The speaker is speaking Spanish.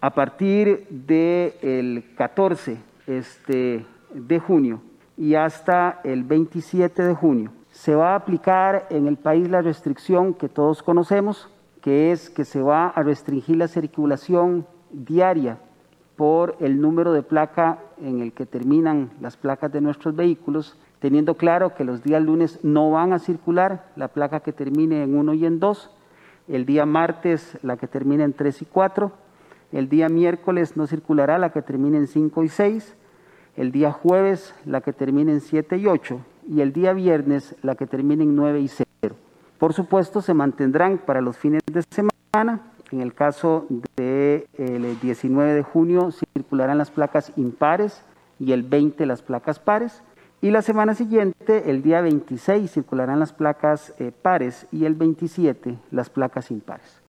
A partir del 14 de junio y hasta el 27 de junio, se va a aplicar en el país la restricción que todos conocemos, que es que se va a restringir la circulación diaria por el número de placa en el que terminan las placas de nuestros vehículos, teniendo claro que los días lunes no van a circular la placa que termine en 1 y en 2, el día martes la que termine en 3 y 4, el día miércoles no circulará la que termine en 5 y 6, el día jueves la que termine en 7 y 8 y el día viernes la que termine en 9 y 0. Por supuesto, se mantendrán para los fines de semana. En el caso del 19 de junio circularán las placas impares y el 20 las placas pares. Y la semana siguiente, el día 26, circularán las placas pares y el 27 las placas impares.